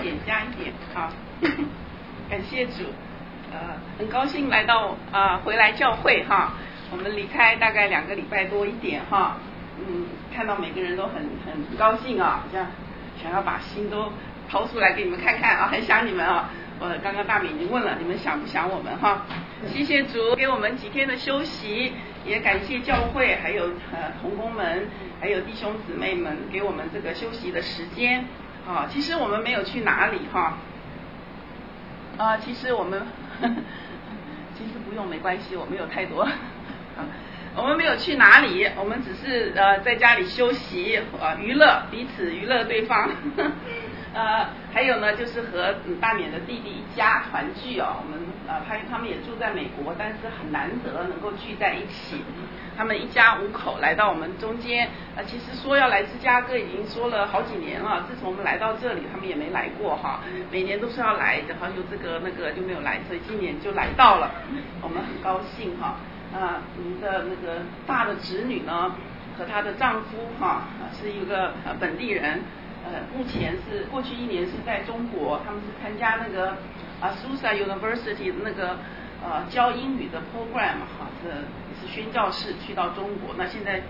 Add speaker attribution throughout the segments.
Speaker 1: 加一点，好，感谢主，很高兴来到回来教会哈，我们离开大概2个礼拜多一点哈，看到每个人都很高兴啊，好像想要把心都掏出来给你们看看啊，很想你们啊。我刚刚大美已经问了，你们想不想我们哈？谢谢主给我们几天的休息，也感谢教会还有同工们，还有弟兄姊妹们给我们这个休息的时间啊。其实我们没有去哪里哈，其实我们其实不用没关系，我们有太多我们没有去哪里，我们只是在家里休息娱乐彼此娱乐对方还有呢就是和大勉的弟弟一家团聚哦，我们他们也住在美国，但是很难得能够聚在一起，他们一家5口来到我们中间其实说要来芝加哥已经说了好几年了，自从我们来到这里他们也没来过哈，每年都是要来的，好像有这个那个就没有来，所以今年就来到了，我们很高兴哈。您的那个大的侄女呢和她的丈夫哈是一个本地人，目前是过去1年是在中国，他们是参加那个Azusa University 的那个教英语的 program 哈，是宣教士去到中国，那现在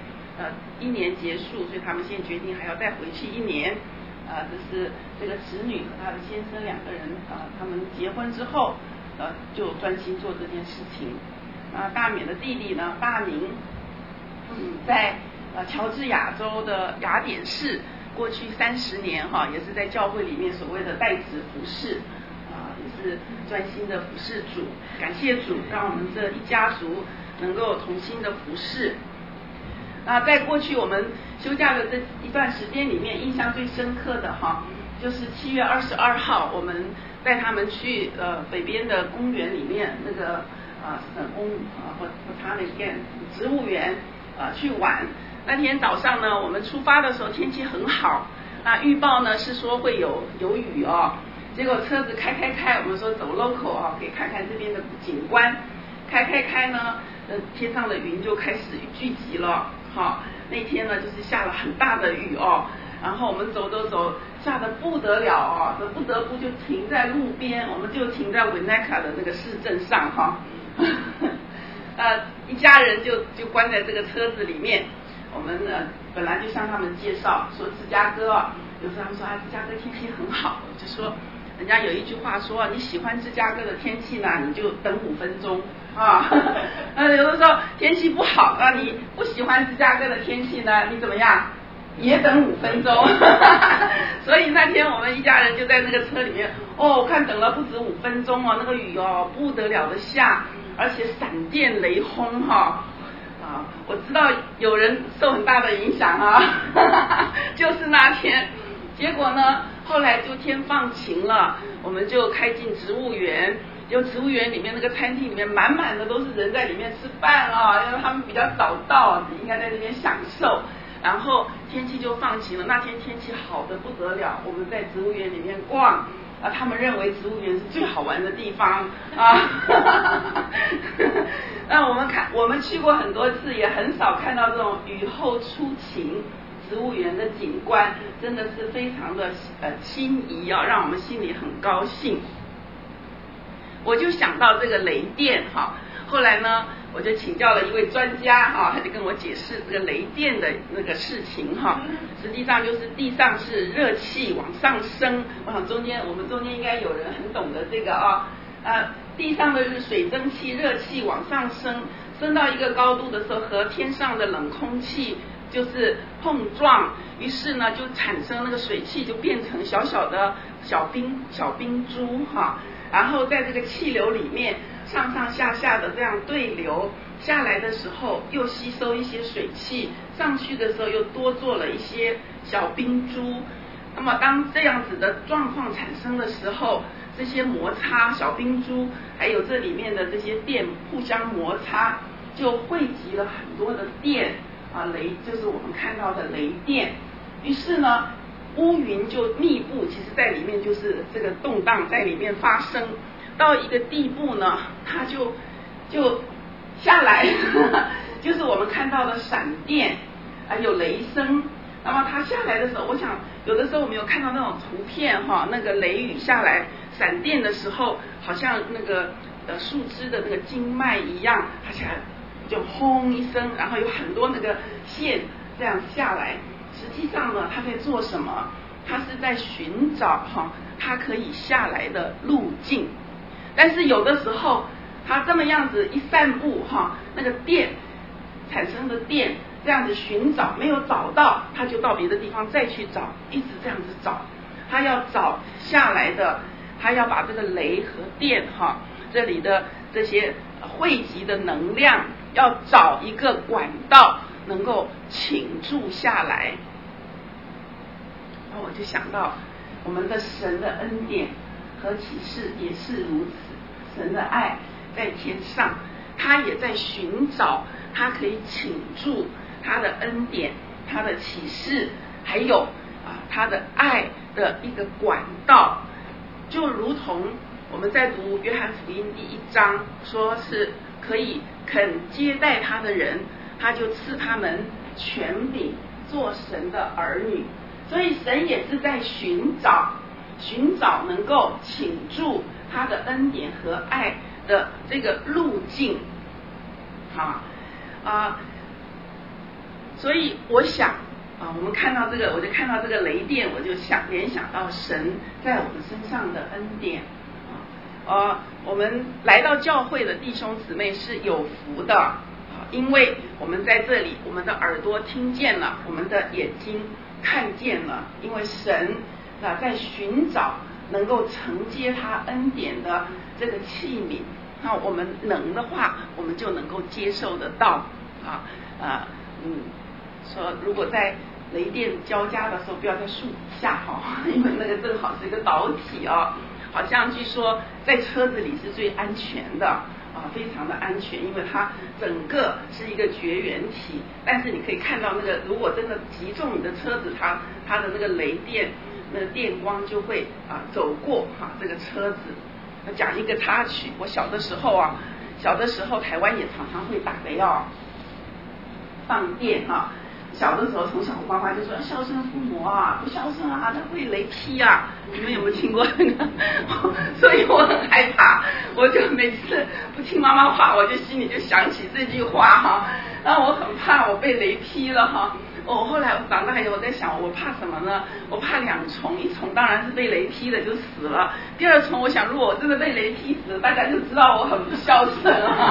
Speaker 1: 1年结束，所以他们现在决定还要再回去1年。这是这个侄女和她的先生2个人他们结婚之后就专心做这件事情。大勉的弟弟呢，大明，在乔治亚州的雅典市，过去30年哈，也是在教会里面所谓的代职服事，也是专心的服事主，感谢主，让我们这一家族能够同心的服事。在过去我们休假的这一段时间里面，印象最深刻的哈，就是7月22号，我们带他们去北边的公园里面那个。植物园去玩。那天早上呢，我们出发的时候天气很好，预报呢是说会有雨哦。结果车子开，我们说走 local 可以看看这边的景观。开呢，天上的云就开始聚集了。那天呢就是下了很大的雨哦。然后我们走，下得不得了哦，不得不就停在路边，我们就停在 Winnetka 的那个市镇上哈。一家人就关在这个车子里面，我们本来就向他们介绍说芝加哥有时候他们说芝加哥天气很好，就说人家有一句话说你喜欢芝加哥的天气呢，你就等5分钟有的时候天气不好，那你不喜欢芝加哥的天气呢，你怎么样也等5分钟所以那天我们一家人就在那个车里面我看等了不止5分钟那个雨不得了的下，而且闪电雷轰我知道有人受很大的影响就是那天，结果呢后来就天放晴了，我们就开进植物园，就植物园里面那个餐厅里面满满的都是人在里面吃饭因为他们比较早到，应该在那边享受，然后天气就放晴了，那天天气好的不得了，我们在植物园里面逛他们认为植物园是最好玩的地方那我们去过很多次，也很少看到这种雨后初晴，植物园的景观真的是非常的心仪让我们心里很高兴。我就想到这个雷电后来呢我就请教了一位专家他就跟我解释这个雷电的那个事情实际上就是地上是热气往上升，我想我们中间应该有人很懂得这个地上的是水蒸气热气往上升到一个高度的时候，和天上的冷空气就是碰撞，于是呢就产生那个水汽就变成小小的小冰珠然后在这个气流里面上下的这样对流，下来的时候又吸收一些水汽，上去的时候又多做了一些小冰珠。那么当这样子的状况产生的时候，这些摩擦小冰珠还有这里面的这些电互相摩擦，就汇集了很多的电雷就是我们看到的雷电。于是呢乌云就密布，其实在里面就是这个动荡在里面发生到一个地步呢，它就下来就是我们看到的闪电有雷声， 那么它下来的时候，我想有的时候我们有看到那种图片哈，那个雷雨下来，闪电的时候，好像那个树枝的那个经脉一样，它下来就轰一声，然后有很多那个线这样下来。实际上呢，它在做什么？它是在寻找它可以下来的路径。但是有的时候，它这么样子一散步那个电产生的电这样子寻找没有找到，他就到别的地方再去找，一直这样子找，他要找下来的，他要把这个雷和电这里的这些汇集的能量，要找一个管道能够倾注下来。然后我就想到我们的神的恩典和启示也是如此，神的爱在天上，他也在寻找他可以倾注他的恩典，他的启示，还有他的爱的一个管道。就如同我们在读约翰福音第1章，说是可以肯接待他的人，他就赐他们权柄做神的儿女。所以神也是在寻找能够倾注他的恩典和爱的这个路径所以我想我们看到这个，我就看到这个雷电，我就联想到神在我们身上的恩典我们来到教会的弟兄姊妹是有福的因为我们在这里，我们的耳朵听见了，我们的眼睛看见了，因为神在寻找能够承接他恩典的这个器皿，那我们能的话，我们就能够接受得到说如果在雷电交加的时候，不要在树底下因为那个正好是一个导体好像据说在车子里是最安全的非常的安全，因为它整个是一个绝缘体。但是你可以看到那个，如果真的击中你的车子，它的那个雷电，那个电光就会走过这个车子。讲一个插曲，我小的时候台湾也常常会打雷放电小的时候，从小我妈妈就说孝顺父母不孝顺他会雷劈你们有没有听过那个？所以我很害怕，我就每次不听妈妈话，我就心里就想起这句话然后我很怕我被雷劈了后来我长大以后我在想，我怕什么呢？我怕2重，一重当然是被雷劈了就死了，第2重我想如果我真的被雷劈死，大家就知道我很不孝顺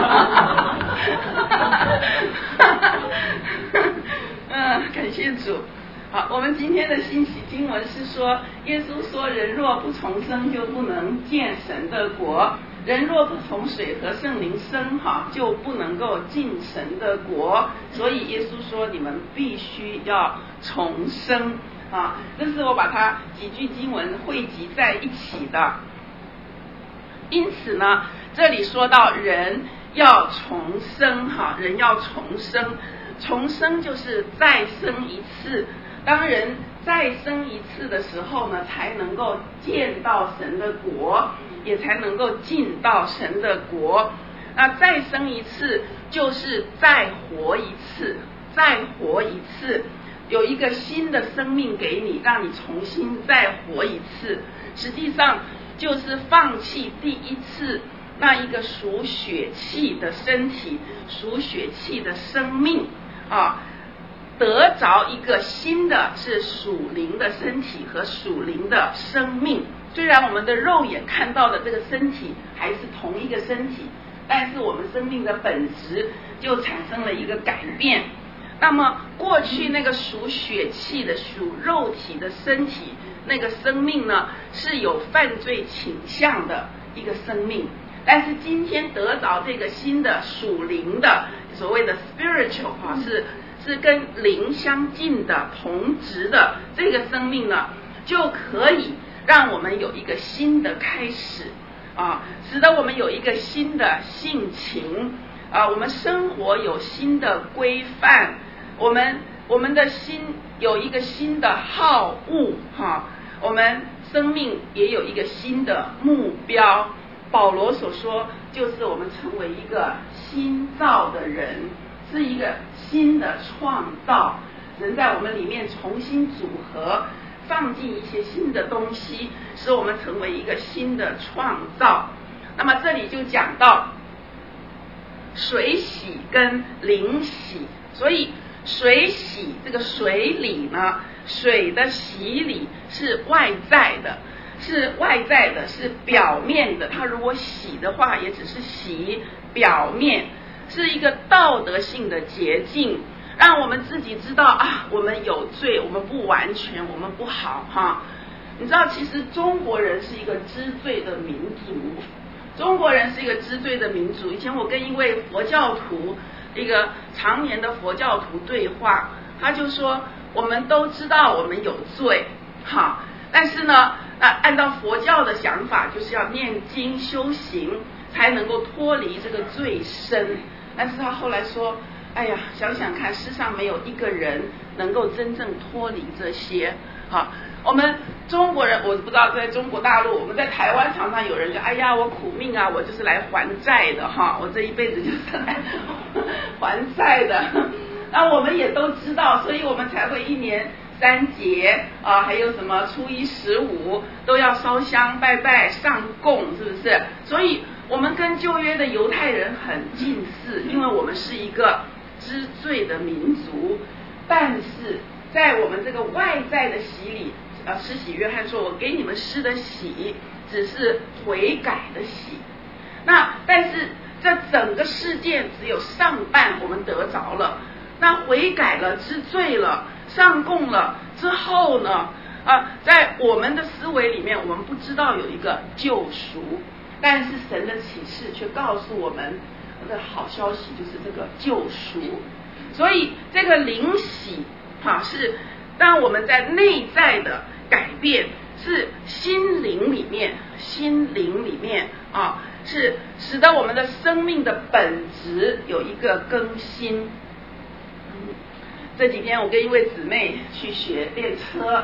Speaker 1: 感谢主。好，我们今天的信息经文是说，耶稣说人若不重生就不能见神的国，人若不从水和圣灵生就不能够进神的国。所以耶稣说你们必须要重生这是我把它几句经文汇集在一起的。因此呢，这里说到人要重生人要重生，重生就是再生一次。当人再生一次的时候呢，才能够见到神的国，也才能够进到神的国。那再生一次就是再活一次，再活一次，有一个新的生命给你，让你重新再活一次。实际上就是放弃第一次那一个属血气的身体，属血气的生命得着一个新的是属灵的身体和属灵的生命。虽然我们的肉眼看到的这个身体还是同一个身体，但是我们生命的本质就产生了一个改变。那么过去那个属血气的属肉体的身体，那个生命呢，是有犯罪倾向的一个生命。但是今天得着这个新的属灵的所谓的 spiritual 是跟灵相近的同质的这个生命呢，就可以让我们有一个新的开始使得我们有一个新的性情我们生活有新的规范，我们的心有一个新的好恶我们生命也有一个新的目标。保罗所说，就是我们成为一个新造的人，是一个新的创造。 神在我们里面重新组合，放进一些新的东西，使我们成为一个新的创造。那么这里就讲到水洗跟灵洗，所以水洗这个水礼呢，水的洗礼是外在的，是表面的。它如果洗的话，也只是洗表面，是一个道德性的洁净，让我们自己知道啊，我们有罪，我们不完全，我们不好哈。你知道，其实中国人是一个知罪的民族。以前我跟一位佛教徒，一个常年的佛教徒对话，他就说，我们都知道我们有罪，哈，但是呢，按照佛教的想法，就是要念经修行，才能够脱离这个罪身。但是他后来说，哎呀，想想看，世上没有一个人能够真正脱离这些。好，我们中国人，我不知道在中国大陆，我们在台湾常常有人就，哎呀，我苦命啊，我就是来还债的哈，我这一辈子就是来还债的。那我们也都知道，所以我们才会一年3节啊，还有什么初一15都要烧香拜拜上供，是不是？所以我们跟旧约的犹太人很近似，因为我们是一个知罪的民族。但是在我们这个外在的洗礼，施洗约翰说，我给你们施的洗只是悔改的洗。那但是这整个事件只有上半我们得着了，那悔改了，知罪了，上供了之后呢，在我们的思维里面，我们不知道有一个救赎，但是神的启示却告诉我们的好消息就是这个救赎。所以这个灵洗是让我们在内在的改变，是心灵里面是使得我们的生命的本质有一个更新。这几天我跟一位姊妹去练车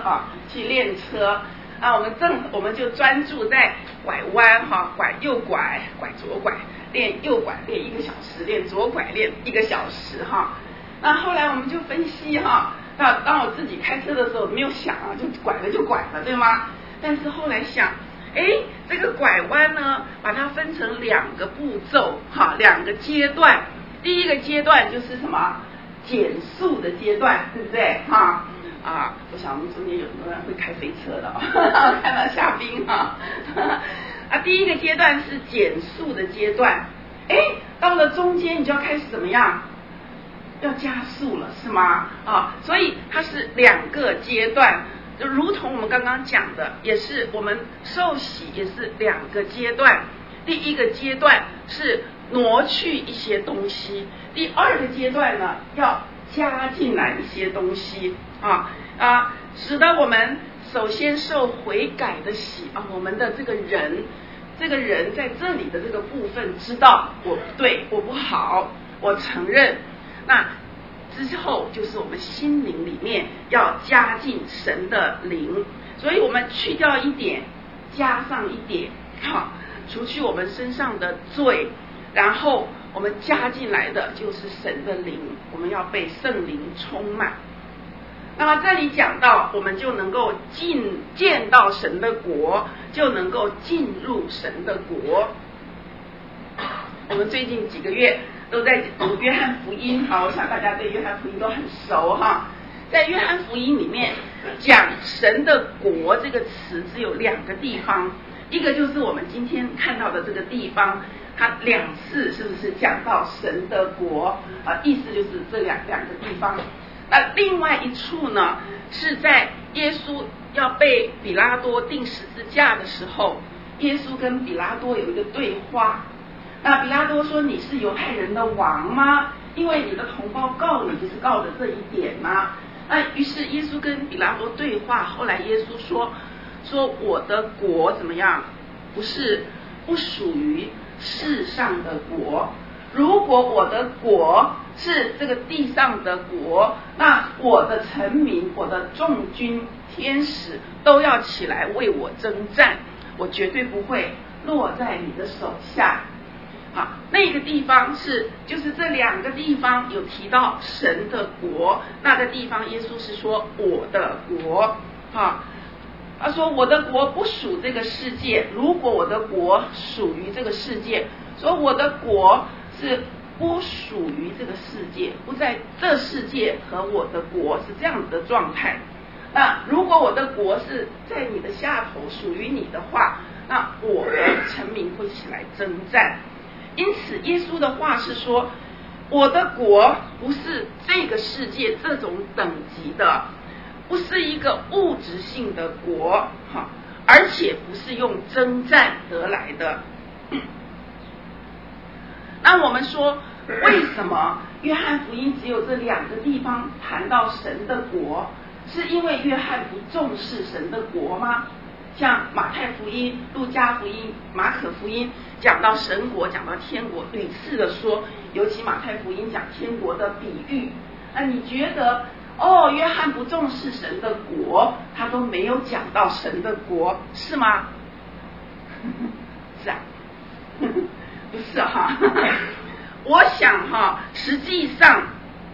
Speaker 1: 我们就专注在拐弯拐右拐左拐，练右拐练1个小时，练左拐练1个小时那后来我们就分析当我自己开车的时候没有想就拐了对吗？但是后来想，这个拐弯呢，把它分成2个步骤2个阶段。第一个阶段就是什么？减速的阶段，对不对我想我们中间有很多人会开飞车的看到下宾第一个阶段是减速的阶段，到了中间你就要开始怎么样？要加速了，是吗？所以它是2个阶段，就如同我们刚刚讲的，也是我们受洗也是2个阶段。第一个阶段是挪去一些东西，第2个阶段呢，要加进来一些东西使得我们首先受悔改的洗我们的这个人在这里的这个部分知道我不对，我不好，我承认。那之后就是我们心灵里面要加进神的灵，所以我们去掉1点，加上1点除去我们身上的罪，然后我们加进来的就是神的灵，我们要被圣灵充满。那么这里讲到，我们就能够见到神的国，就能够进入神的国。我们最近几个月都在读约翰福音我想大家对约翰福音都很熟在约翰福音里面讲神的国这个词只有2个地方，一个就是我们今天看到的这个地方，它2次是不是讲到神的国意思就是这两个地方。那另外一处呢，是在耶稣要被比拉多钉十字架的时候，耶稣跟比拉多有一个对话。那比拉多说，你是犹太人的王吗？因为你的同胞告你就是告的这一点吗？那于是耶稣跟比拉多对话，后来耶稣说我的国怎么样？不属于世上的国，如果我的国是这个地上的国，那我的臣民，我的众军天使都要起来为我征战，我绝对不会落在你的手下。 好，那个地方就是这两个地方有提到神的国，那个地方耶稣是说我的国，他说我的国不属这个世界，如果我的国属于这个世界，说我的国是不属于这个世界，不在这世界和我的国是这样子的状态。那如果我的国是在你的下头属于你的话，那我和臣民会起来征战。因此耶稣的话是说，我的国不是这个世界这种等级的，不是一个物质性的国，而且不是用征战得来的。那我们说为什么约翰福音只有这两个地方谈到神的国？是因为约翰不重视神的国吗？像马太福音、路加福音、马可福音讲到神国，讲到天国，屡次的说，尤其马太福音讲天国的比喻。那你觉得约翰不重视神的国，他都没有讲到神的国，是吗？是啊，不是哈。我想实际上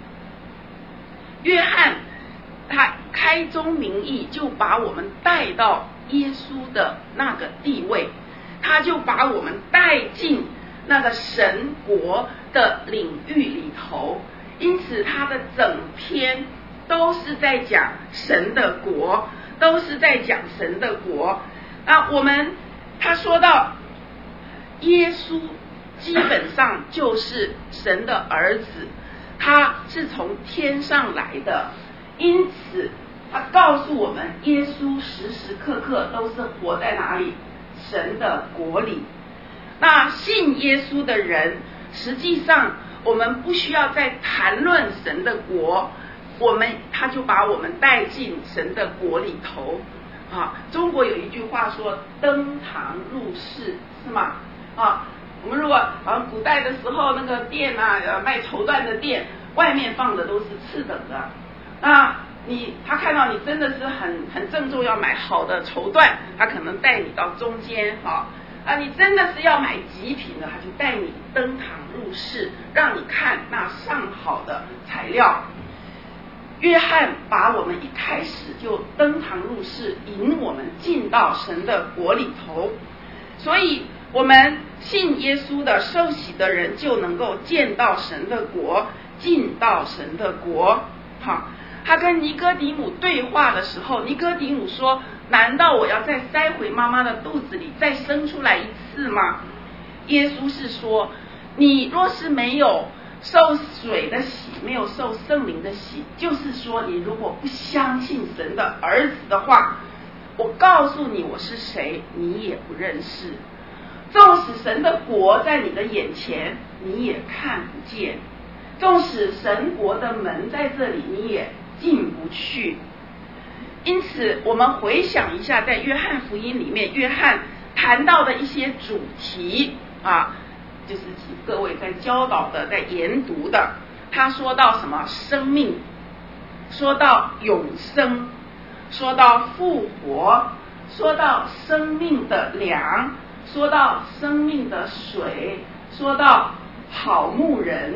Speaker 1: 约翰他开宗明义就把我们带到耶稣的那个地位，他就把我们带进那个神国的领域里头，因此他的整篇都是在讲神的国，都是在讲神的国。他说到耶稣基本上就是神的儿子，他是从天上来的，因此他告诉我们，耶稣时时刻刻都是活在哪里？神的国里。那信耶稣的人，实际上我们不需要再谈论神的国，他就把我们带进神的国里头。中国有一句话说登堂入室，是吗？我们如果古代的时候那个店卖绸缎的店，外面放的都是次等的，他看到你真的是很郑重要买好的绸缎，他可能带你到中间你真的是要买极品的，他就带你登堂入室，让你看那上好的材料。约翰把我们一开始就登堂入室，引我们进到神的国里头，所以我们信耶稣的受洗的人就能够见到神的国，进到神的国。他跟尼哥底母对话的时候，尼哥底母说，难道我要再塞回妈妈的肚子里再生出来一次吗？耶稣是说，你若是没有受水的洗，没有受圣灵的洗，就是说你如果不相信神的儿子的话，我告诉你我是谁，你也不认识。纵使神的国在你的眼前，你也看不见，纵使神国的门在这里，你也进不去。因此我们回想一下，在约翰福音里面，约翰谈到的一些主题就是请各位在教导的，在研读的。他说到什么生命，说到永生，说到复活，说到生命的粮，说到生命的水，说到好牧人，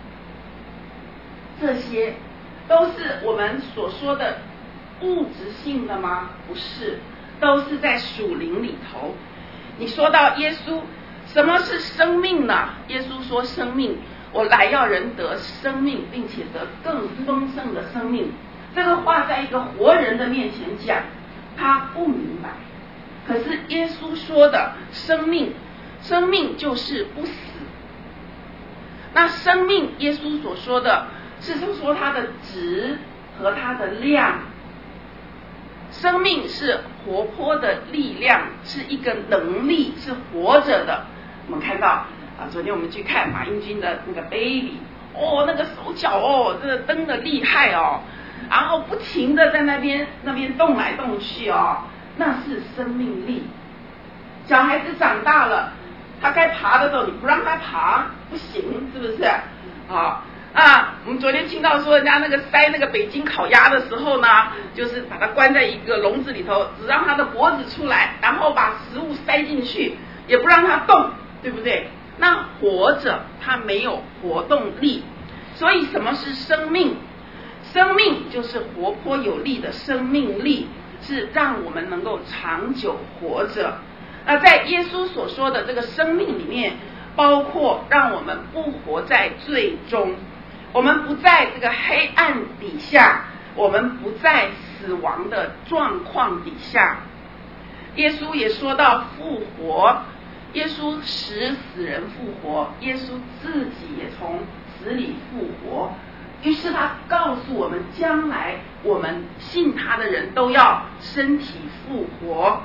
Speaker 1: 这些都是我们所说的物质性的吗？不是，都是在属灵里头。你说到耶稣，什么是生命呢？耶稣说生命，我来要人得生命，并且得更丰盛的生命。这个话在一个活人的面前讲，他不明白。可是耶稣说的生命，生命就是不死。那生命，耶稣所说的是说它的质和它的量。生命是活泼的力量，是一个能力，是活着的。我们看到昨天我们去看马英军的那个 baby， 那个手脚这个蹬得厉害然后不停的在那边动来动去那是生命力。小孩子长大了，他该爬的时候你不让他爬不行，是不是我们昨天听到说人家那个塞那个北京烤鸭的时候呢，就是把它关在一个笼子里头，只让它的脖子出来，然后把食物塞进去，也不让它动，对不对？ 那活着它没有活动力，所以什么是生命？生命就是活泼有力的生命力，是让我们能够长久活着。那在耶稣所说的这个生命里面，包括让我们不活在罪中，我们不在这个黑暗底下，我们不在死亡的状况底下。耶稣也说到复活，耶稣使死人复活，耶稣自己也从死里复活，于是他告诉我们，将来我们信他的人都要身体复活。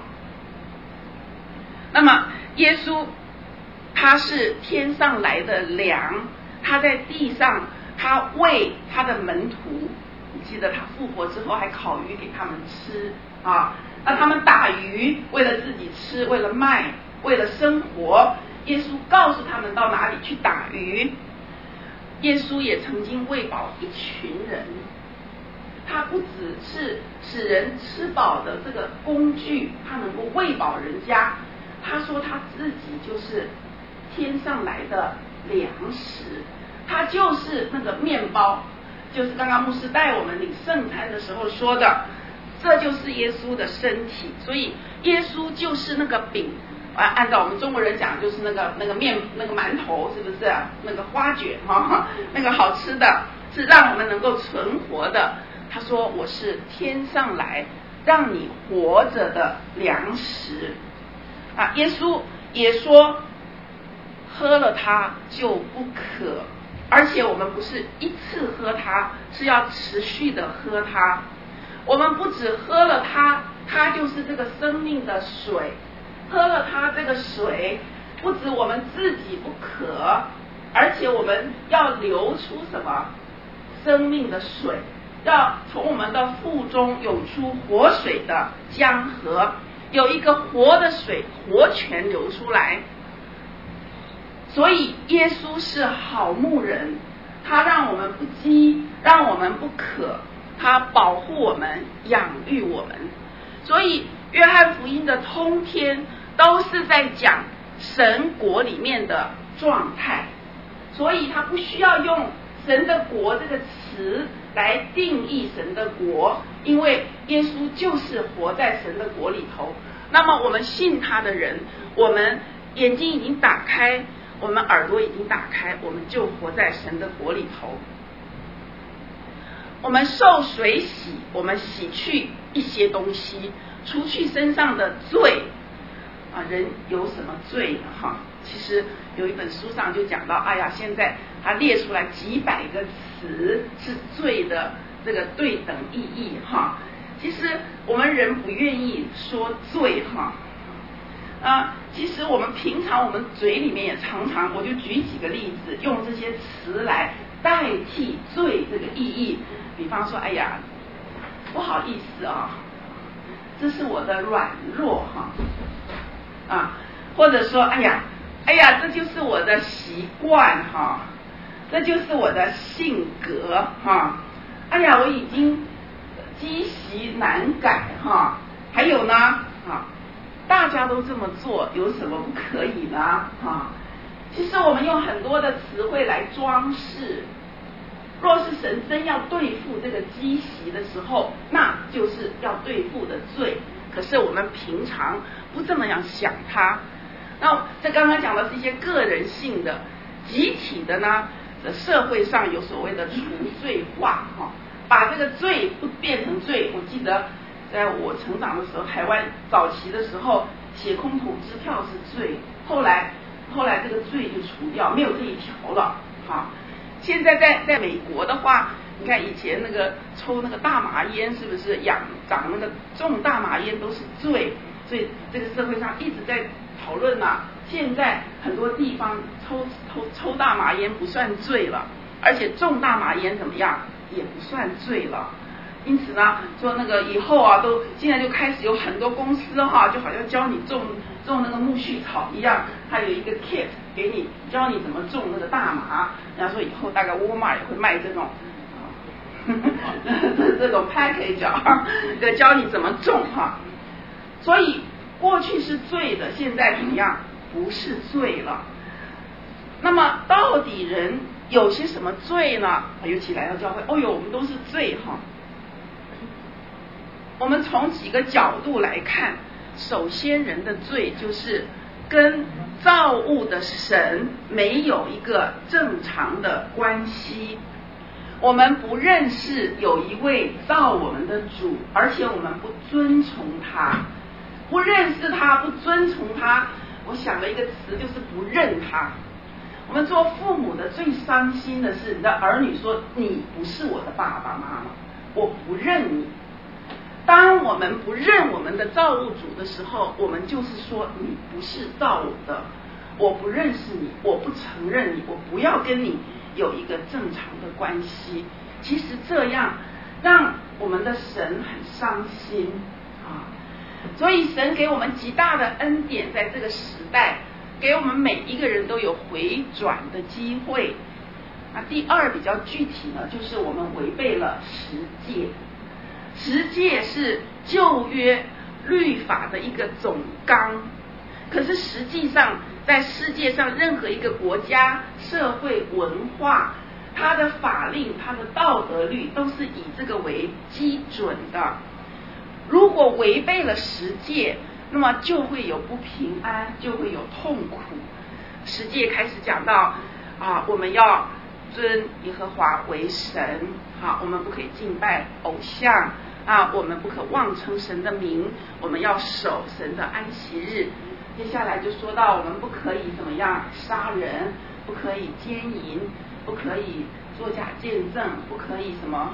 Speaker 1: 那么耶稣他是天上来的粮，他在地上他喂他的门徒，你记得他复活之后还烤鱼给他们吃啊，那他们打鱼为了自己吃，为了卖，为了生活，耶稣告诉他们到哪里去打鱼。耶稣也曾经喂饱一群人，他不只是使人吃饱的这个工具，他能够喂饱人家，他说他自己就是天上来的粮食，他就是那个面包，就是刚刚牧师带我们领圣餐的时候说的，这就是耶稣的身体。所以耶稣就是那个饼，按照我们中国人讲，就是那个面那个馒头，是不是那个花卷那个好吃的，是让我们能够存活的。他说我是天上来让你活着的粮食啊。耶稣也说喝了它就不渴，而且我们不是一次喝它，是要持续的喝它。我们不只喝了它，它就是这个生命的水，喝了它这个水，不止我们自己不渴，而且我们要流出什么？生命的水，要从我们的腹中涌出活水的江河，有一个活的水，活泉流出来。所以耶稣是好牧人，他让我们不饥，让我们不渴，他保护我们，养育我们。所以约翰福音的通篇都是在讲神国里面的状态，所以他不需要用神的国这个词来定义神的国，因为耶稣就是活在神的国里头。那么我们信他的人，我们眼睛已经打开，我们耳朵已经打开，我们就活在神的国里头。我们受水洗，我们洗去一些东西，除去身上的罪啊。人有什么罪呢？其实有一本书上就讲到，现在他列出来几百个词是罪的这个对等意义其实我们人不愿意说罪其实我们平常我们嘴里面也常常，我就举几个例子，用这些词来代替罪这个意义。比方说，不好意思这是我的软弱或者说，这就是我的习惯这就是我的性格我已经积习难改还有呢大家都这么做，有什么不可以呢其实我们用很多的词汇来装饰，若是神真要对付这个积习的时候，那就是要对付的罪。可是我们平常不这么样想它。那这刚刚讲的是一些个人性的，集体的呢，社会上有所谓的除罪化把这个罪不变成罪。我记得在我成长的时候，台湾早期的时候写空头支票是罪，后来这个罪就除掉，没有这一条了现在在美国的话，你看以前那个抽那个大麻烟，是不是长那个种大麻烟都是罪？所以这个社会上一直在讨论现在很多地方抽大麻烟不算罪了，而且种大麻烟怎么样也不算罪了。因此呢，说那个以后都现在就开始有很多公司就好像教你种那个苜蓿草一样，它有一个 kit 给你，教你怎么种那个大麻。人家说以后大概沃尔玛也会卖这种这种 package 教你怎么种所以过去是罪的，现在怎么样？不是罪了。 那么到底人有些什么罪呢？尤其来到教会，我们都是罪哈。我们从几个角度来看，首先人的罪就是跟造物的神没有一个正常的关系。我们不认识有一位造我们的主，而且我们不遵从他，不认识他，不遵从他。我想了一个词，就是不认他。我们做父母的最伤心的是，你的儿女说你不是我的爸爸妈妈，我不认你。当我们不认我们的造物主的时候，我们就是说你不是造我的，我不认识你，我不承认你，我不要跟你有一个正常的关系。其实这样让我们的神很伤心啊！所以神给我们极大的恩典，在这个时代给我们每一个人都有回转的机会。那第二比较具体呢，就是我们违背了十诫。十诫是旧约律法的一个总纲，可是实际上在世界上任何一个国家、社会、文化，它的法令、它的道德律都是以这个为基准的。如果违背了十诫，那么就会有不平安，就会有痛苦。十诫开始讲到我们要尊耶和华为神，我们不可以敬拜偶像我们不可妄称神的名，我们要守神的安息日。接下来就说到我们不可以怎么样杀人，不可以奸淫，不可以作假见证，不可以什么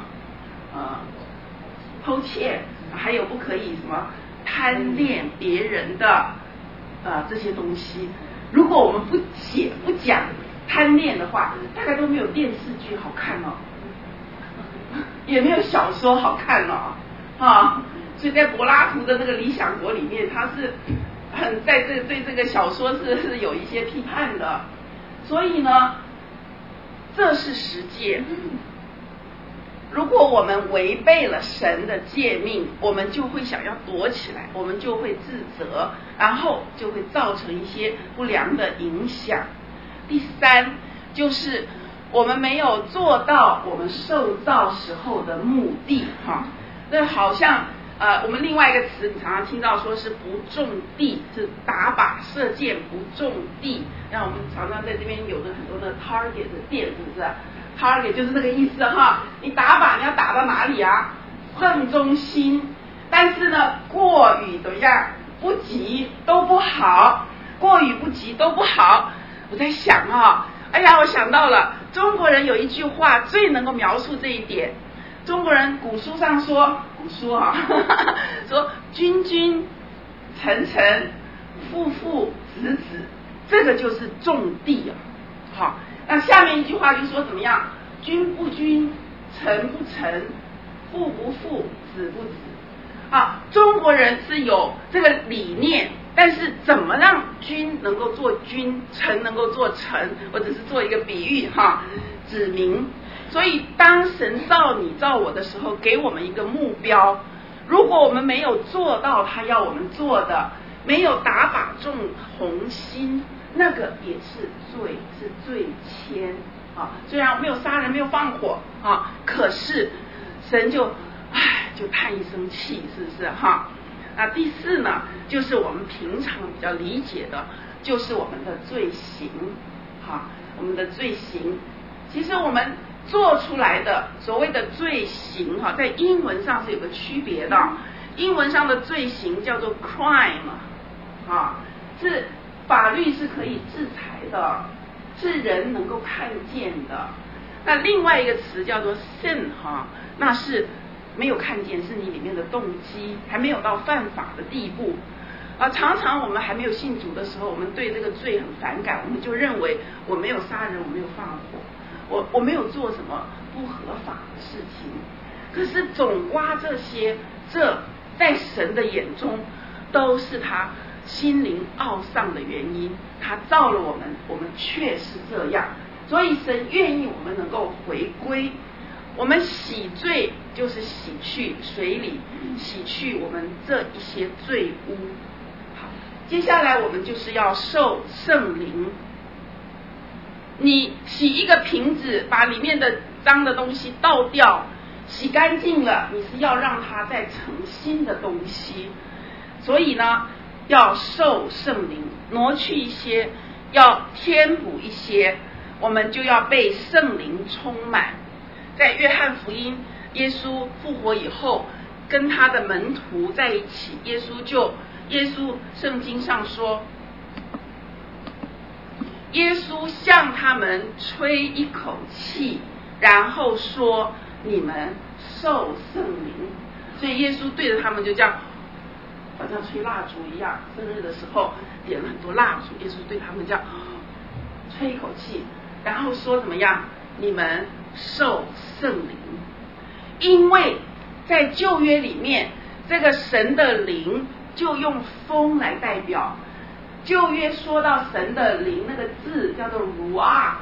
Speaker 1: 偷窃，还有不可以什么贪恋别人的这些东西。如果我们不写不讲贪恋的话，大概都没有电视剧好看也没有小说好看所以在柏拉图的那个理想国里面，他是很对这个小说是有一些批判的。所以呢，这是十诫。如果我们违背了神的诫命，我们就会想要躲起来，我们就会自责，然后就会造成一些不良的影响。第三，就是我们没有做到我们受造时候的目的那好像我们另外一个词你常常听到说是不种地，是打靶射箭不种地。让我们常常在这边有的很多的 target 的店，是不是？target 就是这个意思你打靶你要打到哪里正中心。但是呢，过于怎么样，不及都不好，过于不及都不好。我在想我想到了中国人有一句话最能够描述这一点。中国人古书上说，说君君臣臣父父子子，这个就是种地那下面一句话就说怎么样，君不君，臣不臣，父不父，子不子。中国人是有这个理念，但是怎么让君能够做君，臣能够做臣，我只是做一个比喻指明。所以当神造你造我的时候，给我们一个目标，如果我们没有做到他要我们做的，没有打靶中红心，那个也是罪，是罪愆虽然没有杀人，没有放火可是神就叹一声气，是不是那第四呢，就是我们平常比较理解的，就是我们的罪行我们的罪行。其实我们做出来的所谓的罪行在英文上是有个区别的。英文上的罪行叫做 crime 是法律是可以制裁的，是人能够看见的。那另外一个词叫做 sin 那是没有看见，是你里面的动机还没有到犯法的地步常常我们还没有信主的时候，我们对这个罪很反感，我们就认为我没有杀人，我没有放火，我没有做什么不合法的事情。可是总刮这些，这在神的眼中都是他心灵懊丧的原因。他造了我们，我们却是这样，所以神愿意我们能够回归。我们洗罪就是洗去水里，洗去我们这一些罪污。好，接下来我们就是要受圣灵。 你洗一个瓶子，把里面的脏的东西倒掉，洗干净了，你是要让它再成新的东西。所以呢，要受圣灵，挪去一些，要添补一些，我们就要被圣灵充满。在约翰福音，耶稣复活以后跟他的门徒在一起，耶稣圣经上说，耶稣向他们吹一口气，然后说你们受圣灵。所以耶稣对着他们就这样，好像吹蜡烛一样，生日的时候点了很多蜡烛，耶稣对他们这样吹一口气，然后说怎么样，你们受圣灵。因为在旧约里面，这个神的灵就用风来代表。旧约说到神的灵那个字叫做如阿，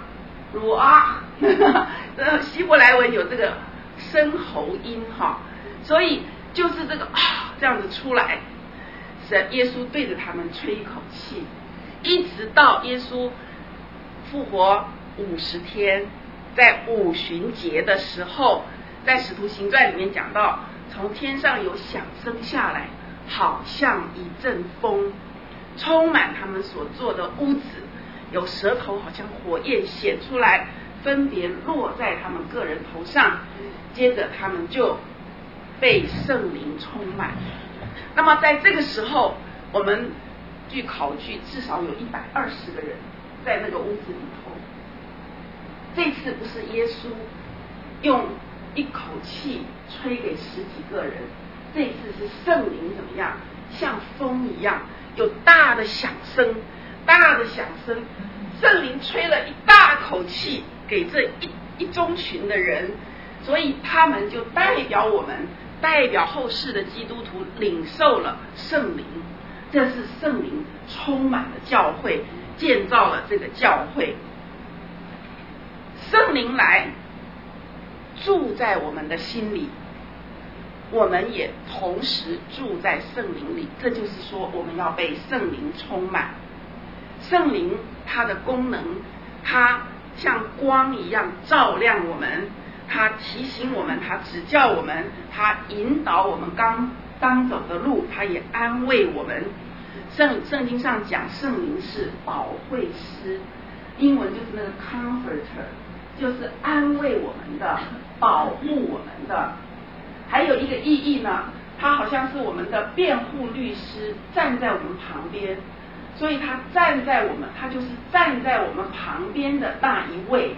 Speaker 1: 希伯来文有这个声喉音哈，所以就是这个这样子出来。耶稣对着他们吹一口气，一直到耶稣复活50天，在五旬节的时候，在使徒行传里面讲到，从天上有响声下来，好像一阵风，充满他们所坐的屋子，有舌头好像火焰显出来，分别落在他们个人头上，接着他们就被圣灵充满。那么在这个时候，我们据考据至少有120个人在那个屋子里头。这次不是耶稣用一口气吹给10几个人，这次是圣灵怎么样，像风一样，有大的响声，圣灵吹了一大口气给这一中群的人，所以他们就代表我们，代表后世的基督徒领受了圣灵。这是圣灵充满了教会，建造了这个教会。圣灵来住在我们的心里，我们也同时住在圣灵里。这就是说，我们要被圣灵充满。圣灵它的功能，它像光一样照亮我们，它提醒我们，它指教我们，它引导我们刚走的路，它也安慰我们。圣经上讲圣灵是保惠师，英文就是那个 comforter， 就是安慰我们的，保护我们的。还有一个意义呢，他好像是我们的辩护律师，站在我们旁边，所以他就是站在我们旁边的那一位，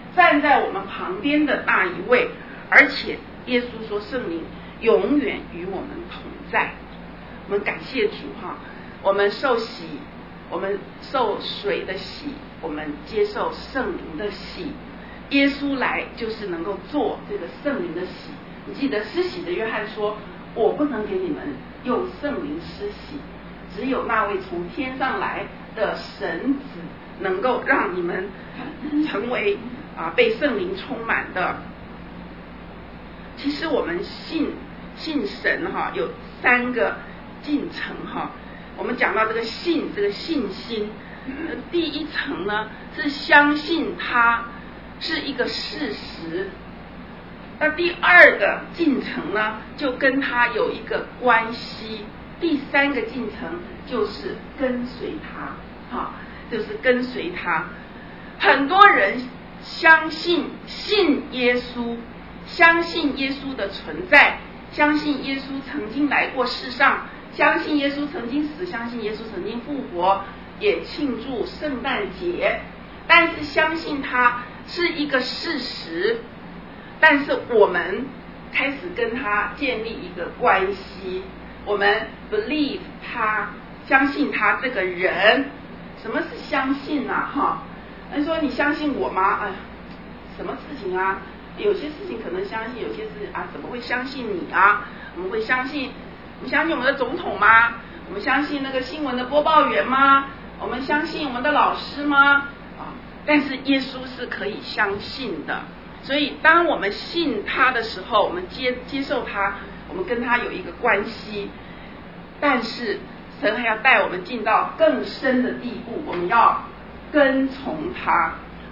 Speaker 1: 而且耶稣说圣灵永远与我们同在。我们感谢主哈，我们受洗，我们受水的洗，我们接受圣灵的洗。耶稣来就是能够做这个圣灵的洗。你记得施洗的约翰说，我不能给你们用圣灵施洗，只有那位从天上来的神子能够让你们成为被圣灵充满的。其实我们信神哈，有3个进程哈。我们讲到这个信心，第一层呢是相信它是一个事实，那第2个进程呢就跟它有一个关系，第3个进程就是跟随它，就是跟随它。很多人信耶稣，相信耶稣的存在，相信耶稣曾经来过世上，相信耶稣曾经死，相信耶稣曾经复活，也庆祝圣诞节，但是相信他是一个事实，但是我们开始跟他建立一个关系，我们 believe 他，相信他这个人。什么是相信啊？人说你相信我吗？什么事情啊？有些事情可能相信，有些事怎么会相信你啊？我们相信我们的总统吗？我们相信那个新闻的播报员吗？我们相信我们的老师吗？但是耶稣是可以相信的，所以当我们信他的时候，我们接受他，我们跟他有一个关系。但是神还要带我们进到更深的地步，我们要跟从他，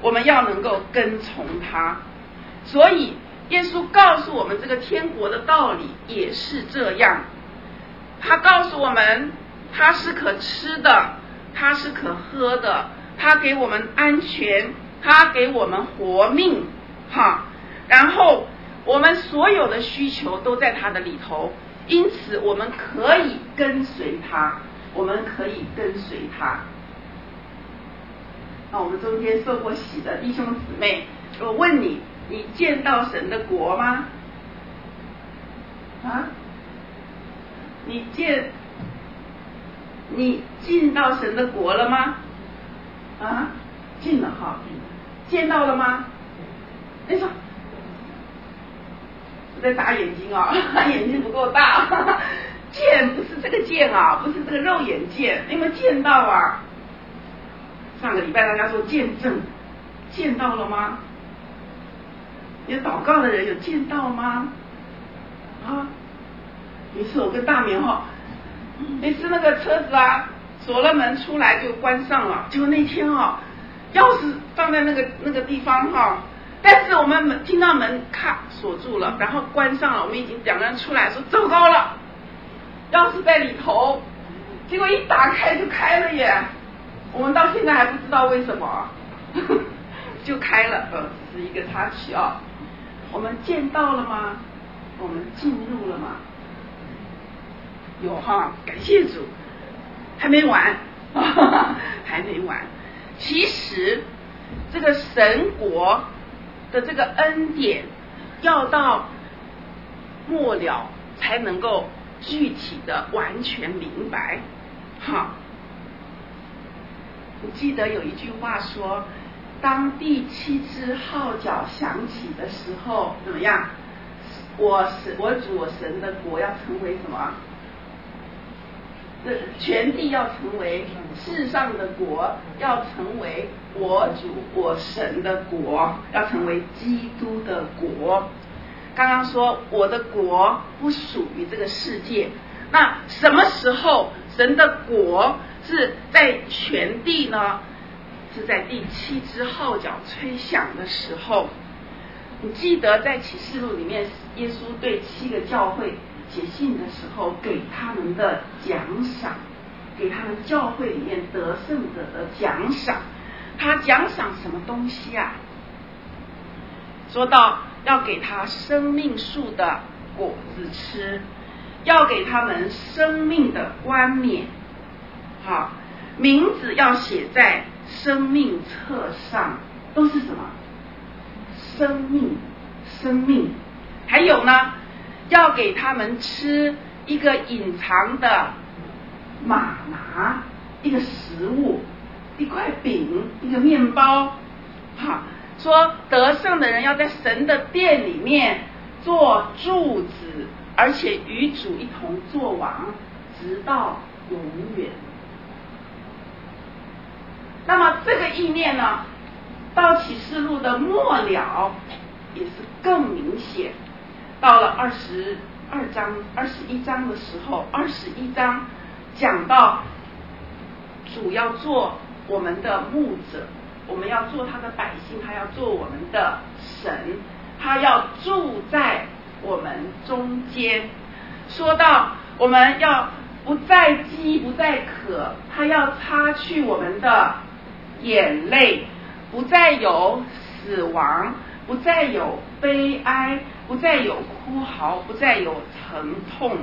Speaker 1: 我们要能够跟从他。所以耶稣告诉我们这个天国的道理也是这样，他告诉我们他是可吃的，他是可喝的，他给我们安全，他给我们活命然后我们所有的需求都在他的里头，因此我们可以跟随他，我们可以跟随他。那我们中间受过洗的弟兄姊妹，我问你，你见到神的国吗？你进到神的国了吗？进了见到了吗？你说我在打眼睛眼睛不够大见不是这个见不是这个肉眼见，有没有见到上个礼拜大家说见证，见到了吗？有祷告的人有见到吗？有一次我跟大明每次那个车子锁了门出来就关上了，结果那天钥匙放在那个地方但是我们听到门咔锁住了，然后关上了，我们已经两个人出来说糟糕了，钥匙在里头，结果一打开就开了耶，我们到现在还不知道为什么就开了，只是一个插曲我们见到了吗？我们进入了吗？有感谢主，还没完还没完。其实这个神国的这个恩典要到末了才能够具体的完全明白你记得有一句话说，当第7支号角响起的时候怎么样？我主我神的国要成为什么？全地要成为世上的国，要成为我主我神的国，要成为基督的国。刚刚说我的国不属于这个世界，那什么时候神的国是在全地呢？是在第7支号角吹响的时候。你记得在启示录里面，耶稣对7个教会写信的时候给他们的奖赏，给他们教会里面得胜者的奖赏。他奖赏什么东西说到要给他生命树的果子吃，要给他们生命的冠冕名字要写在生命册上，都是什么？生命。还有呢，要给他们吃一个隐藏的玛拿，一个食物，一块饼，一个面包说得胜的人要在神的殿里面做柱子，而且与主一同作王，直到永远。那么这个意念呢，到启示录的末了也是更明显。到了21章的时候，21章讲到主要做我们的牧者，我们要做他的百姓，他要做我们的神，他要住在我们中间。说到我们要不再饥不再渴，他要擦去我们的眼泪，不再有死亡，不再有悲哀，不再有哭嚎，不再有疼痛。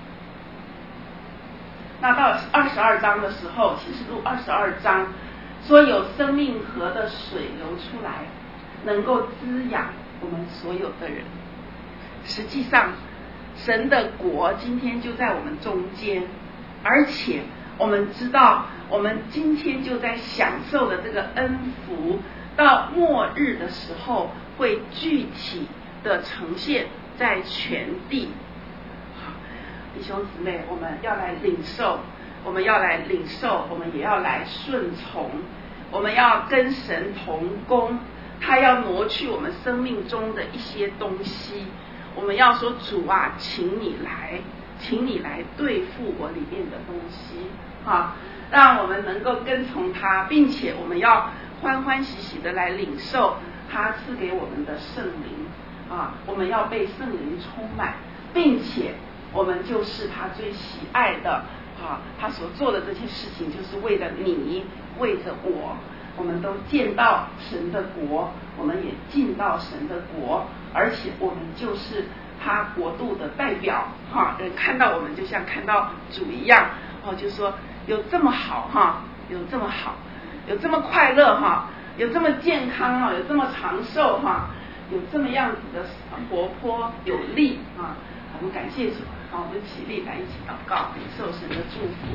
Speaker 1: 那到22章的时候，启示录22章说有生命河的水流出来，能够滋养我们所有的人。实际上神的国今天就在我们中间，而且我们知道我们今天就在享受的这个恩福，到末日的时候会具体的呈现在全地。弟兄姊妹，我们要来领受，我们也要来顺从，我们要跟神同工，他要挪去我们生命中的一些东西，我们要说主啊，请你来对付我里面的东西让我们能够跟从他，并且我们要欢欢喜喜的来领受他赐给我们的圣灵啊，我们要被圣灵充满，并且我们就是他最喜爱的啊，他所做的这些事情就是为了你，为着我们都见到神的国，我们也进到神的国，而且我们就是他国度的代表哈，人看到我们就像看到主一样哦，就说有这么好哈，有这么好，有这么快乐哈，有这么健康哈，有这么长寿哈，有这么样子的活泼有力啊，我们感谢主，好，我们起立来一起祷告，领受神的祝福。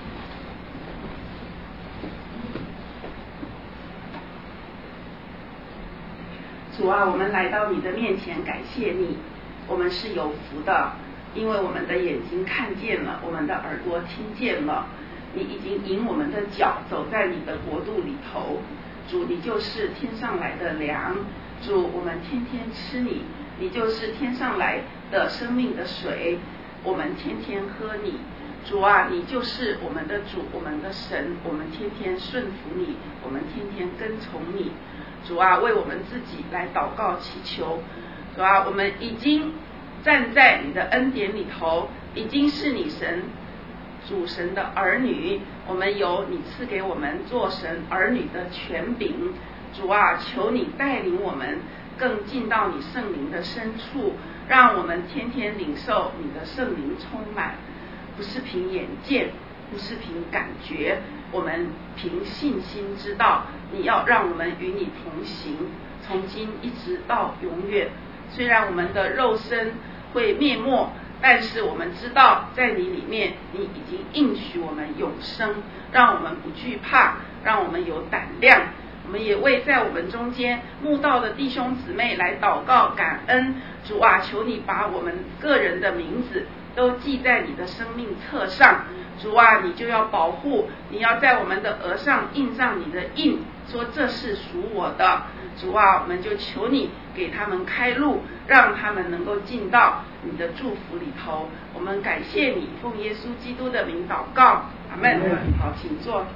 Speaker 1: 主啊，我们来到你的面前，感谢你，我们是有福的，因为我们的眼睛看见了，我们的耳朵听见了，你已经引我们的脚走在你的国度里头。主，你就是天上来的粮，主，我们天天吃你，你就是天上来的生命的水，我们天天喝你。主啊，你就是我们的主，我们的神，我们天天顺服你，我们天天跟从你。主啊，为我们自己来祷告祈求。主啊，我们已经站在你的恩典里头，已经是你主神的儿女，我们有你赐给我们做神儿女的权柄。主啊，求你带领我们更进到你圣灵的深处，让我们天天领受你的圣灵充满，不是凭眼见，不是凭感觉，我们凭信心知道你要让我们与你同行，从今一直到永远。虽然我们的肉身会灭没，但是我们知道在你里面你已经应许我们永生，让我们不惧怕，让我们有胆量。我们也为在我们中间慕道的弟兄姊妹来祷告感恩。主啊，求你把我们个人的名字都记在你的生命册上。主啊，你就要保护，你要在我们的额上印上你的印，说这是属我的。主啊，我们就求你给他们开路，让他们能够进到你的祝福里头。我们感谢你，奉耶稣基督的名祷告，阿们。好，请坐。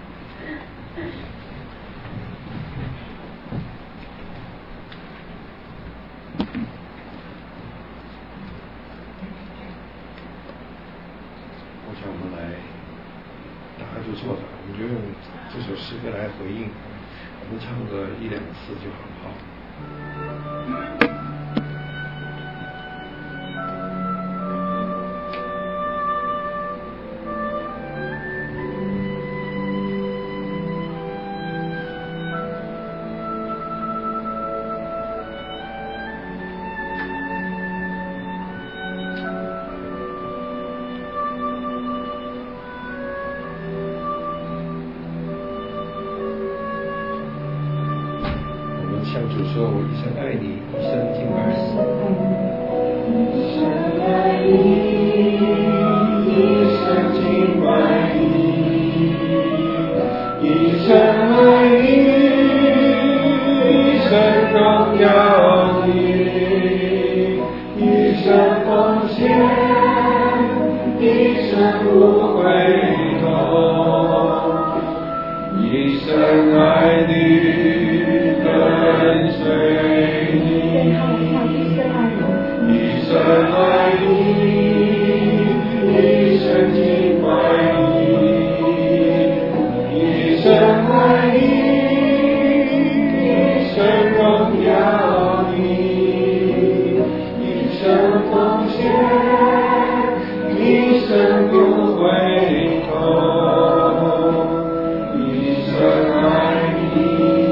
Speaker 2: 我想我们来大家就坐着，我们就用这首诗歌来回应，我们唱个1-2次就很好。向主说，我一生爱你，一生敬拜你。一生爱你，一生敬拜你，一生爱你，一生荣耀你，一生奉献，一生不回头，一生爱你。跟随你，一生爱你，一生敬拜你，一生爱你，一生荣耀你，一生奉献，一生不回头，一生爱你。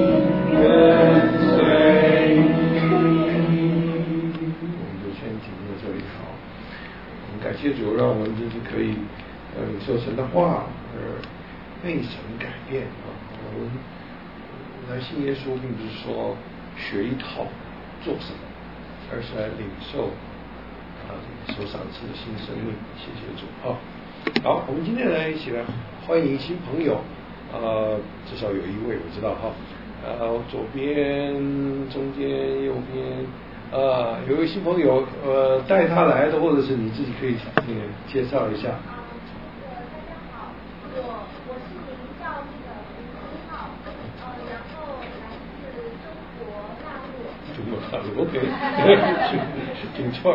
Speaker 2: 感谢主，让我们就是可以领受神的话，被神改变啊！我们来信耶稣，并不是说学一套做什么，而是来领受所赏赐的新生命。谢谢主啊！好，我们今天来一起来欢迎新朋友，至少有一位我知道哈，左边、中间、右边。有一位新朋友，带他来的，或者是你自己可以介绍一下。
Speaker 3: 大家好，我是名叫这个吴思浩，然后
Speaker 2: 中国大陆 OK， 挺错，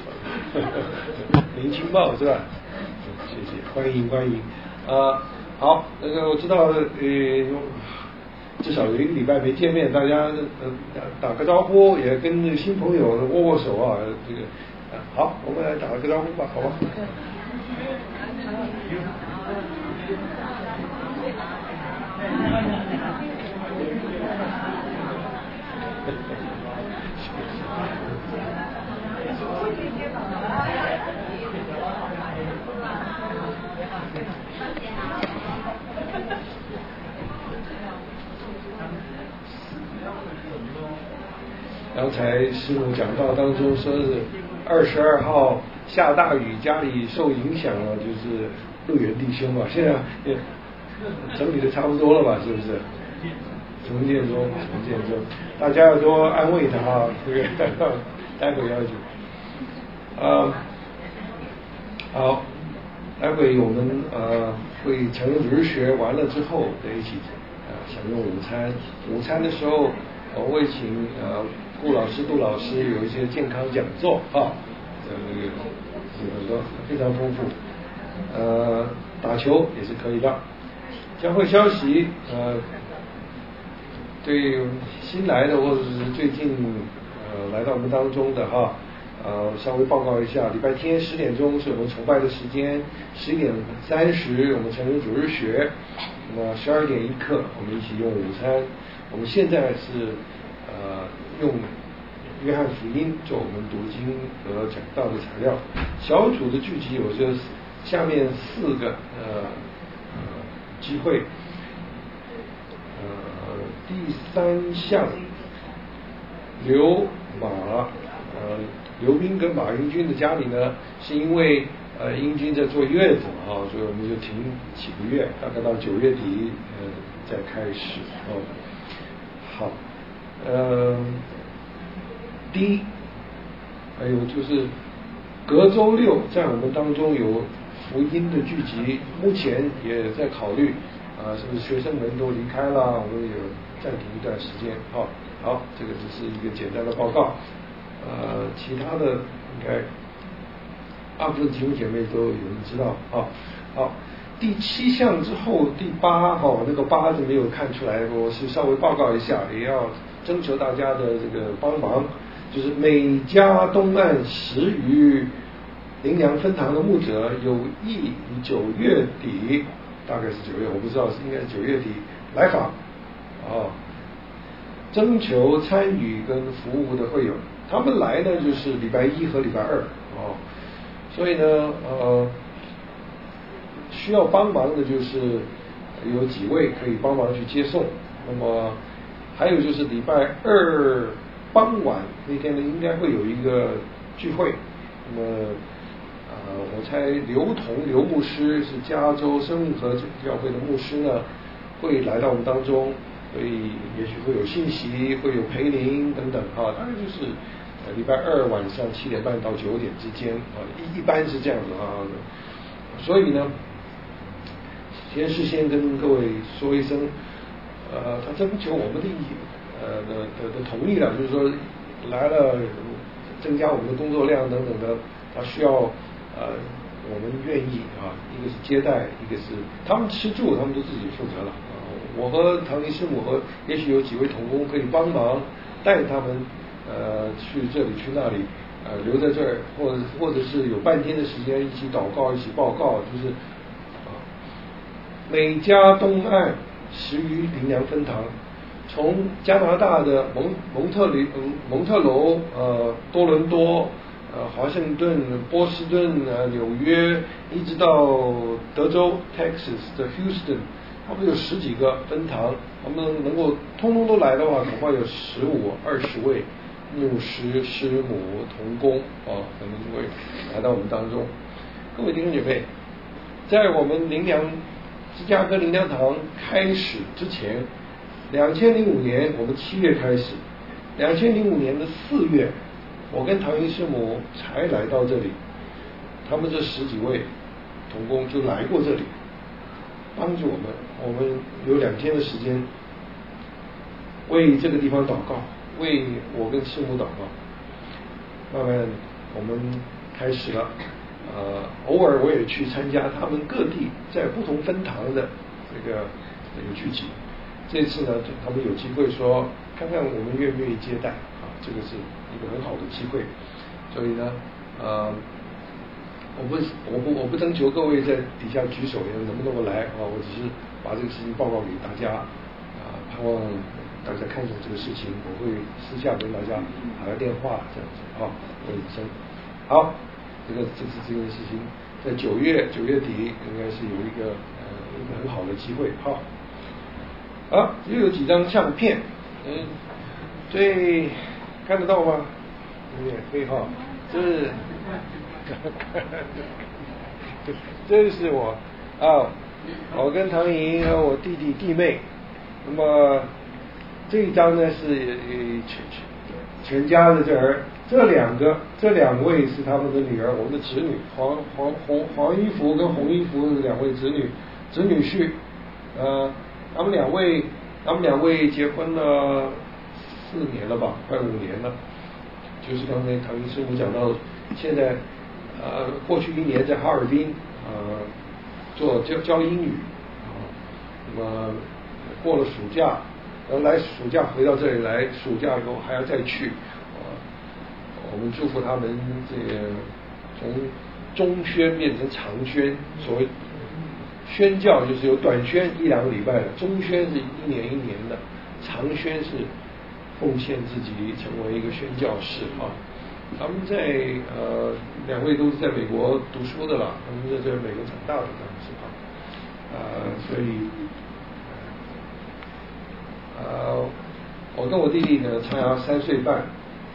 Speaker 2: 林清茂是吧？谢谢，欢迎欢迎。好，那个我知道，至少有1个礼拜没见面，大家打个招呼，也跟那个新朋友握握手啊。这个好，我们来打个招呼吧，好吧？刚才师母讲道当中说是22号下大雨，家里受影响了，就是路园弟兄嘛，现在整理的差不多了吧，是不是？重建中，大家要多安慰他啊，这个待会要去。好，待会我们会成人主日学完了之后在一起享用午餐。午餐的时候我会请顾老师、杜老师有一些健康讲座啊，有很多非常丰富。打球也是可以的。教会消息对新来的或者是最近来到我们当中的哈，稍微报告一下，礼拜天10点钟是我们崇拜的时间，11点30我们成人主日学，那么12点1刻我们一起用午餐。我们现在是用约翰福音做我们读经和讲道的材料。小组的聚集，我觉得下面4个机会。第3项，刘斌跟马英军的家里呢，是因为英军在坐月子啊，所以我们就停几个月，大概到9月底再开始哦。好，还有就是隔周6在我们当中有福音的聚集，目前也在考虑是不是学生们都离开了，我们有暂停一段时间。好，这个只是一个简单的报告。其他的应该大部分弟兄姐妹都有人知道。好，第7项之后第8那个8字没有看出来，我是稍微报告一下，也要征求大家的这个帮忙。就是美加东岸10余灵粮分堂的牧者有意于9月底，大概是9月，我不知道，应该是9月底来访征求参与跟服务的会友。他们来呢就是礼拜1和礼拜2所以呢需要帮忙的就是有几位可以帮忙去接送。那么还有就是礼拜2傍晚那天呢应该会有一个聚会。那么我猜刘牧师是加州生命和教会的牧师呢，会来到我们当中，所以也许会有信息，会有培灵等等大概就是礼拜2晚上7点半到9点之间一般是这样子所以呢事先跟各位说一声他征求我们的同意了，就是说来了增加我们的工作量等等的，他需要我们愿意一个是接待，一个是他们吃住他们都自己负责了我和唐尼师母和也许有几位同工可以帮忙带他们去这里去那里留在这儿，或者是有半天的时间一起祷告一起报告，就是美加东岸10余灵粮分堂，从加拿大的蒙特楼多伦多华盛顿、波士顿纽约，一直到德州 Texas 的 Houston， 他们有10几个分堂，他们能够通通都来的话，恐怕有15-20位牧师、师母、同工可能就会来到我们当中。各位弟兄姐妹，在我们芝加哥灵粮堂开始之前，2005年我们7月开始，2005年的4月我跟唐英师母才来到这里，他们这10几位同工就来过这里帮助我们有2天的时间为这个地方祷告， 为我跟师母祷告。慢慢我们开始了，偶尔我也去参加他们各地在不同分堂的这个聚集。这次呢，他们有机会说，看看我们愿不愿意接待啊，这个是一个很好的机会。所以呢，我不征求各位在底下举手，能不能够来啊？我只是把这个事情报告给大家盼望大家看重这个事情，我会私下跟大家打个电话这样子啊，我引申。好，这次这件事情在9月底应该是有一个很好的机会哈。好，又有几张相片，对，看得到吗？免费哈，这是我我跟唐莹和我弟弟弟妹。那么这一张呢是全家的这两位是他们的女儿，我们的侄女，黄衣服跟红衣服是2位侄女婿。他们两位结婚了4年了吧，快5年了。就是刚才唐英师傅讲到，现在过去1年在哈尔滨做教英语那么过了暑假，来暑假回到这里来，暑假以后还要再去我们祝福他们这个从中宣变成长宣，所谓宣教就是有短宣1-2个礼拜的，中宣是1年1年的，长宣是奉献自己成为一个宣教士他们在2位都是在美国读书的啦，他们在美国长大的这样子所以我跟我弟弟呢差3岁半，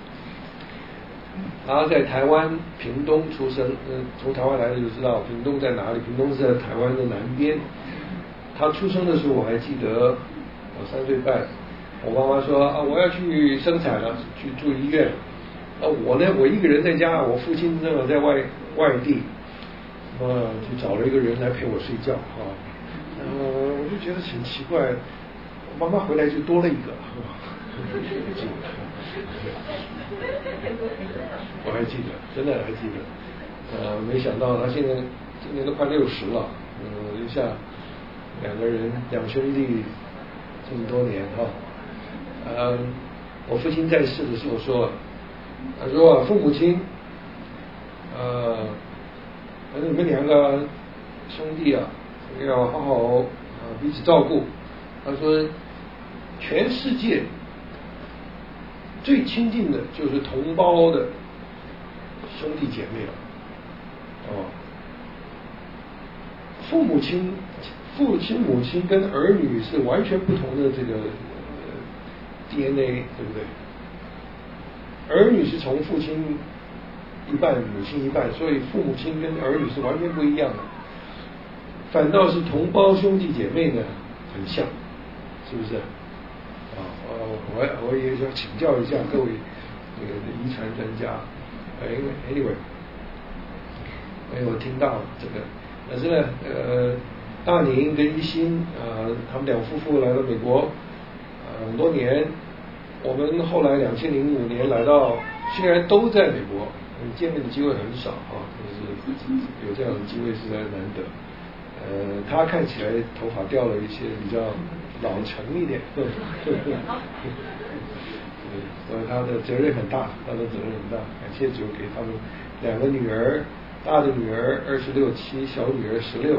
Speaker 2: 他在台湾屏东出生，从台湾来的就知道屏东在哪里，屏东是在台湾的南边。他出生的时候我还记得，我3岁半，我妈妈说我要去生产了，去住医院。我呢，我一个人在家，我父亲正好在外地，就找了一个人来陪我睡觉我就觉得很奇怪，妈妈回来就多了一个，我还记得，真的还记得，没想到他现在今年都快60了，留下2个人，2兄弟这么多年我父亲在世的时候说，他说父母亲，你们2个兄弟要好好彼此照顾。他说，全世界最亲近的就是同胞的兄弟姐妹了。父亲母亲跟儿女是完全不同的这个DNA， 对不对？儿女是从父亲一半，母亲一半，所以父母亲跟儿女是完全不一样的。反倒是同胞兄弟姐妹呢很像，是不是？我也想请教一下各位这个遗传专家。Anyway， 我听到这个，但是呢，大宁跟一心他们2夫妇来到美国很多年，我们后来2005年来到，虽然都在美国，见面的机会很少但是有这样的机会实在难得。他看起来头发掉了一些，比较老成一点，所以他的责任很大，感谢主给他们2个女儿，大的女儿26、7，小女儿16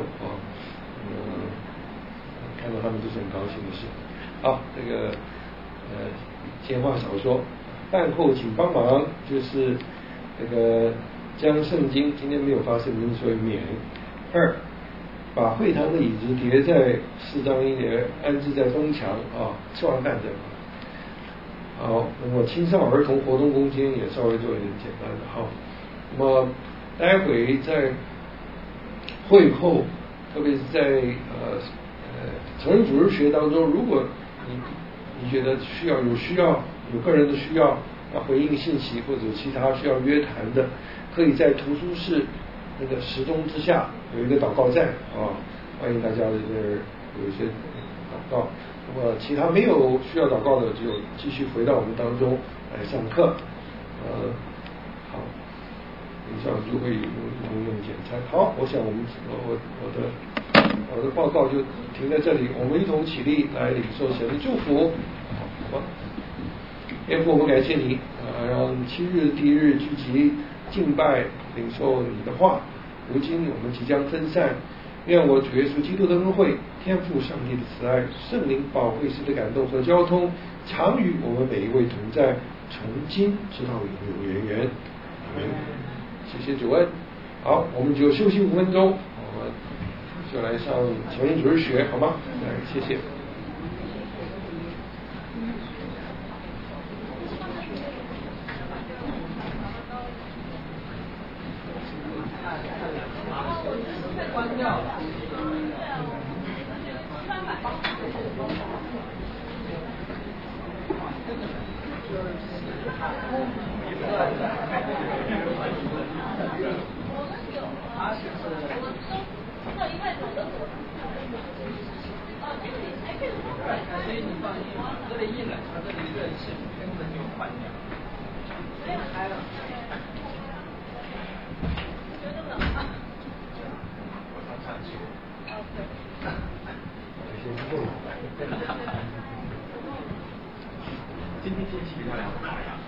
Speaker 2: 看到他们都是很高兴的事。好，这个闲话少说，饭后请帮忙，就是这个将圣经，今天没有发圣经，所以免。2，把会堂的椅子叠在4张一叠，安置在东墙吃完饭的。好，那么青少儿童活动空间也稍微做一点简单的那么待会在会后，特别是在成人主日学当中，如果你觉得有个人的需要要回应信息，或者其他需要约谈的，可以在图书室那个时钟之下有一个祷告站欢迎大家在这儿有一些祷告。那么其他没有需要祷告的，就继续回到我们当中来上课。好，以上就会用简餐。好，我想我的报告就停在这里，我们一同起立来领受神的祝福。好吧，天父，我们感谢你，让7日第1日聚集敬拜领受你的话。如今我们即将分散，愿我主耶稣基督的恩惠、天父上帝的慈爱、圣灵保惠师的感动和交通，常与我们每一位同在，从今直到永永远远。阿们。谢谢主恩。好，我们就休息5分钟，我们就来上成人主日学，好吗？来，谢谢。关掉了。
Speaker 3: 所以你放心，这里一冷，它这里热气根本就换掉。没有开了。觉得冷吗？我刚上去。今天天气比较凉快呀。